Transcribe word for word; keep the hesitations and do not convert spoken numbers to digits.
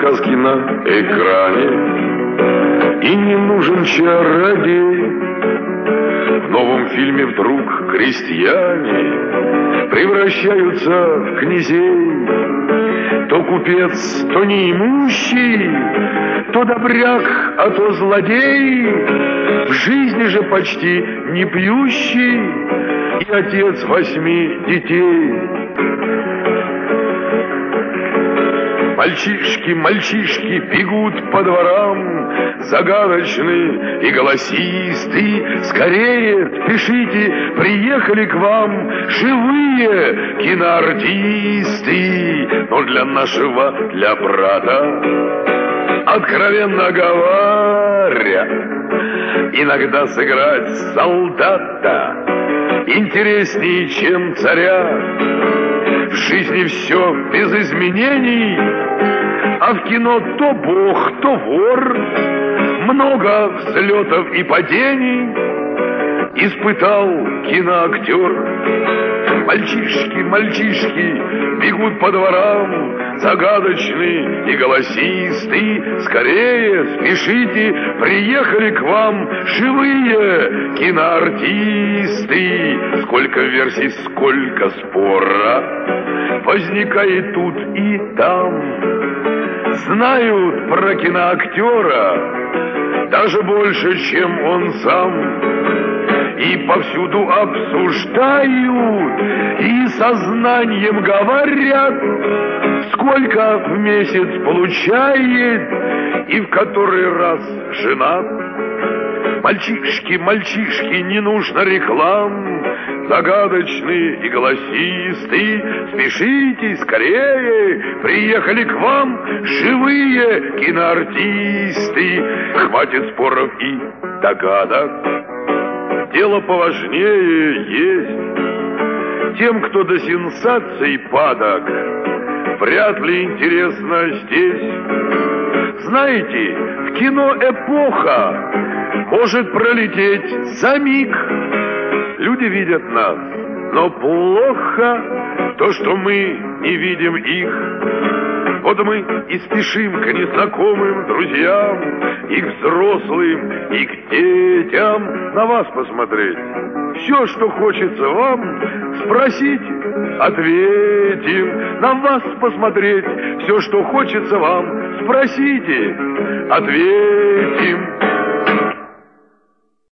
сказки на экране, и не нужен чародей. В новом фильме вдруг крестьяне превращаются в князей. То купец, то неимущий, то добряк, а то злодей, в жизни же почти не пьющий и отец восьми детей. Мальчишки, мальчишки бегут по дворам, загадочные и голосистые. Скорее, спешите, приехали к вам живые киноартисты. Но для нашего, для брата, откровенно говоря, иногда сыграть солдата интереснее, чем царя. В жизни все без изменений, а в кино то бог, то вор. Много взлетов и падений испытал киноактер. Мальчишки, мальчишки бегут по дворам, загадочные и голосистые. Скорее, спешите, приехали к вам живые киноартисты. Сколько версий, сколько спора возникает тут и там. Знают про киноактера даже больше, чем он сам. И повсюду обсуждают, и сознанием говорят, сколько в месяц получает и в который раз женат. Мальчишки, мальчишки, не нужно реклам, загадочные и голосистые. Спешите, скорее, приехали к вам живые киноартисты. Хватит споров и догадок, дело поважнее есть. Тем, кто до сенсаций падок, вряд ли интересно здесь. Знаете, в кино эпоха может пролететь за миг. Люди видят нас, но плохо то, что мы не видим их. Вот мы и спешим к незнакомым друзьям, и к взрослым, и к детям на вас посмотреть. Все, что хочется вам, спросите, ответим. На вас посмотреть. Все, что хочется вам, спросите, ответим.